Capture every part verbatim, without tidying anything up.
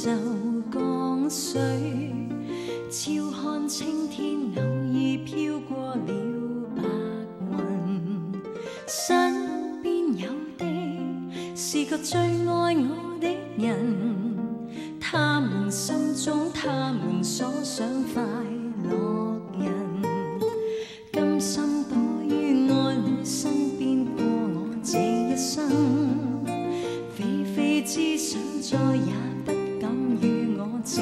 就江水，照看青天偶尔飘过了白云。身边有的是个最爱我的人，他们心中他们所想快乐人，甘心躲于爱侣身边过我这一生。非非之想再也不敢與我接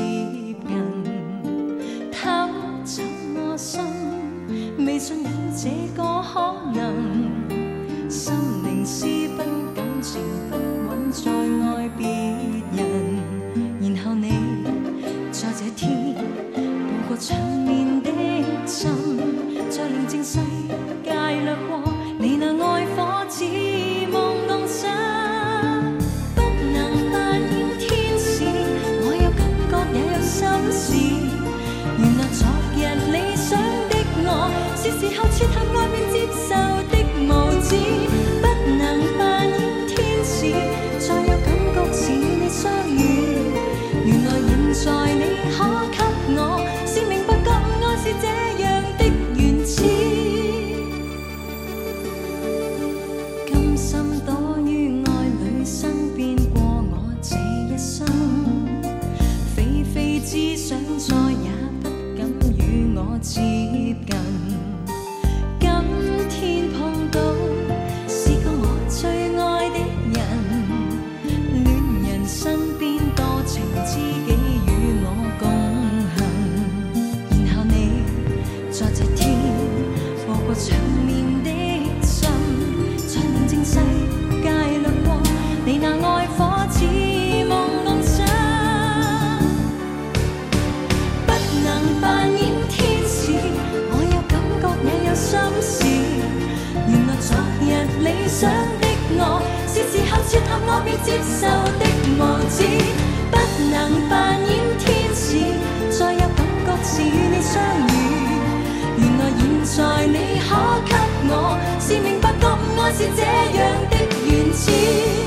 近，他怎麼心未信有這個可能，心靈私奔感情不穩再愛別人，然後你在這天步過長眠的心，在寧靜世界掠過你那愛火似夢共醒。原來昨日理想的我，是時候切合愛便接受的無知，不能扮演天使，再有感覺是與你相遇。原來現在你可給我，是明白覺悟愛是這樣的原始，甘心躲於愛侶身邊過我這一生。只想再也不敢與我接近，今天碰到是個我最愛的人，戀人身邊多情知己與我共行，然後你在這天步過長眠的心，在寧靜世界掠過你那愛火似夢共醒。扮演天使，我有感覺也有心事。原來昨日理想的我，是時候切合我便接受的無知。不能扮演天使，再有感覺是與你相遇。原來現在你可給我，是明白覺悟愛是這樣的原始。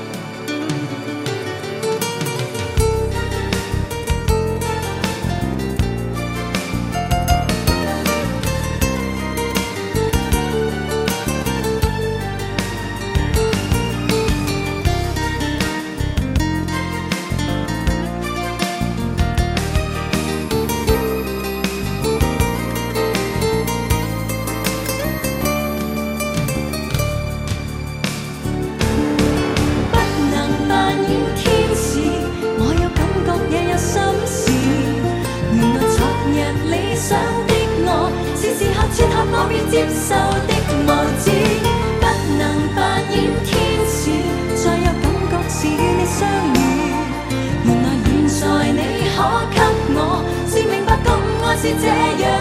我便接受的無知，不能扮演天使，再有感覺是與你相遇。原來現在你可給我，是明白覺悟愛是這樣。